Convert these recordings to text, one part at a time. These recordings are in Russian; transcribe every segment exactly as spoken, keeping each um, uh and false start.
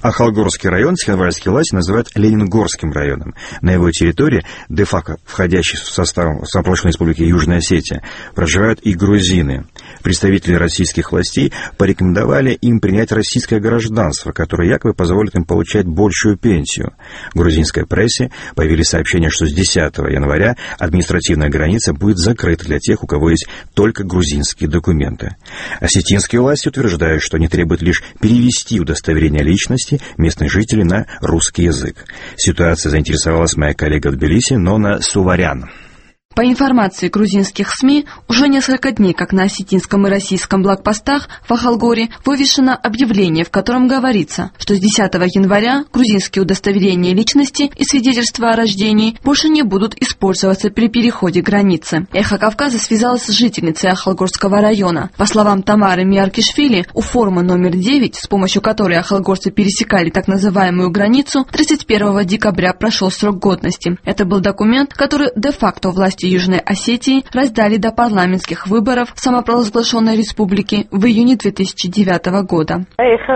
Ахалгорский район цхинвальские власти называют Ленингорским районом. На его территории, де-факто входящей в состав самопровозглашенной республики Южная Осетия, проживают и грузины. Представители российских властей порекомендовали им принять российское гражданство, которое якобы позволит им получать большую пенсию. В грузинской прессе появились сообщения, что с десятого января административная граница будет закрыта для тех, у кого есть только грузинские документы. Осетинские власти утверждают, что они требуют лишь перевести удостоверение личности местных жителей на русский язык. Ситуация заинтересовалась моя коллега в Тбилиси Нона Суварян. По информации грузинских СМИ, уже несколько дней, как на осетинском и российском блокпостах в Ахалгоре вывешено объявление, в котором говорится, что с десятого января грузинские удостоверения личности и свидетельства о рождении больше не будут использоваться при переходе границы. Эхо Кавказа связалась с жительницей Ахалгорского района. По словам Тамары Миаркишвили, у формы номер девять, с помощью которой ахалгорцы пересекали так называемую границу, тридцать первого декабря прошел срок годности. Это был документ, который де-факто власти Южной Осетии раздали до парламентских выборов самопровозглашенной республики в июне две тысячи девятого года.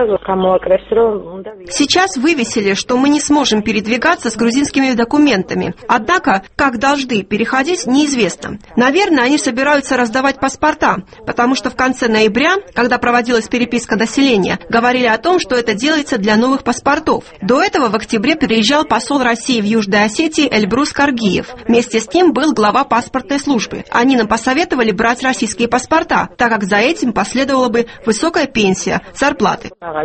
Сейчас вывесили, что мы не сможем передвигаться с грузинскими документами. Однако, как должны переходить, неизвестно. Наверное, они собираются раздавать паспорта, потому что в конце ноября, когда проводилась переписка населения, говорили о том, что это делается для новых паспортов. До этого в октябре приезжал посол России в Южной Осетии Эльбрус Каргиев. Вместе с ним был глава паспортной службы. Они нам посоветовали брать российские паспорта, так как за этим последовала бы высокая пенсия, зарплаты.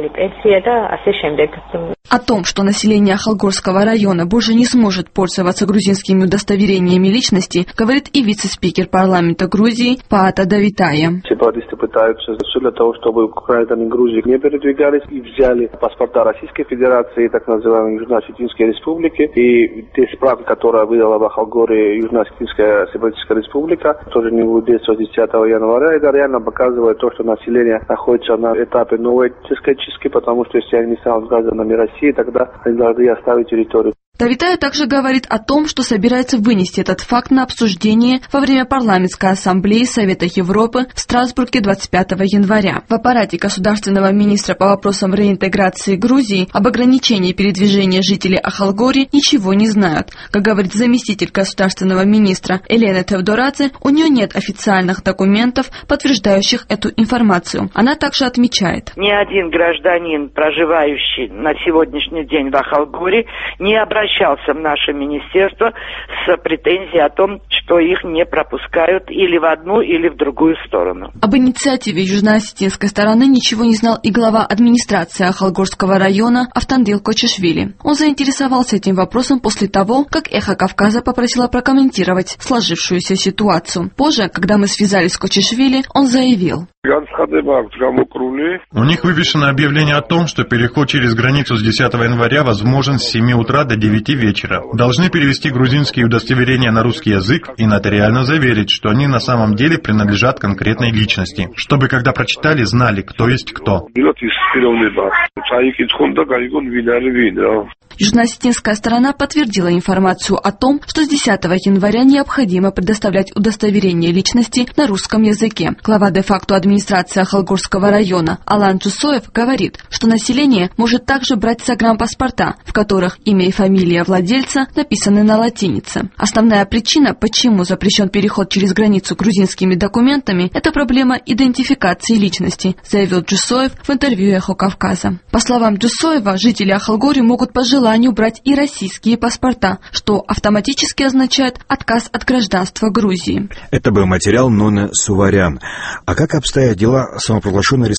О том, что население Ахалгорского района больше не сможет пользоваться грузинскими удостоверениями личности, говорит и вице-спикер парламента Грузии Паата Давитая. Сепаратисты пытаются все для того, чтобы граждане Грузии не передвигались и взяли паспорта Российской Федерации, так называемой Южно-Осетинской Республики. И те справки, которые выдала в Ахалгоре Южно-Осетинская Сепаратистская Республика, тоже не будет действовать с десятого января. Это реально показывает то, что население находится на этапе новой этнической чистки, потому что если они не станут гражданами России, тогда они должны оставить территорию. Давитая также говорит о том, что собирается вынести этот факт на обсуждение во время парламентской ассамблеи Совета Европы в Страсбурге двадцать пятого января. В аппарате государственного министра по вопросам реинтеграции Грузии об ограничении передвижения жителей Ахалгори ничего не знают. Как говорит заместитель государственного министра Елена Тевдорадзе, у нее нет официальных документов, подтверждающих эту информацию. Она также отмечает: ни один гражданин, проживающий на сегодняшний день в Ахалгоре, не обращался обращался в наше министерство с претензией о том, что их не пропускают или в одну, или в другую сторону. Об инициативе южно-осетинской стороны ничего не знал и глава администрации Ахалгорского района Автандил Кочешвили. Он заинтересовался этим вопросом после того, как Эхо Кавказа попросила прокомментировать сложившуюся ситуацию. Позже, когда мы связались с Кочешвили, он заявил: у них вывешено объявление о том, что переход через границу с десятого января возможен с семи утра до девяти вечера. Должны перевести грузинские удостоверения на русский язык и нотариально заверить, что они на самом деле принадлежат конкретной личности, чтобы, когда прочитали, знали, кто есть кто. Южно-осетинская сторона подтвердила информацию о том, что с десятого января необходимо предоставлять удостоверение личности на русском языке. Глава де-факто администрации Ахалгорского района Алан Джусоев говорит, что население может также брать загранпаспорта, в которых имя и фамилия владельца написаны на латинице. Основная причина, почему запрещен переход через границу грузинскими документами, это проблема идентификации личности, заявил Джусоев в интервью Эхо Кавказа. По словам Джусоева, жители Ахалгори могут по желанию брать и российские паспорта, что автоматически означает отказ от гражданства Грузии. Это был материал Ноны Суварян. А как обстоят дела самопровозглашенной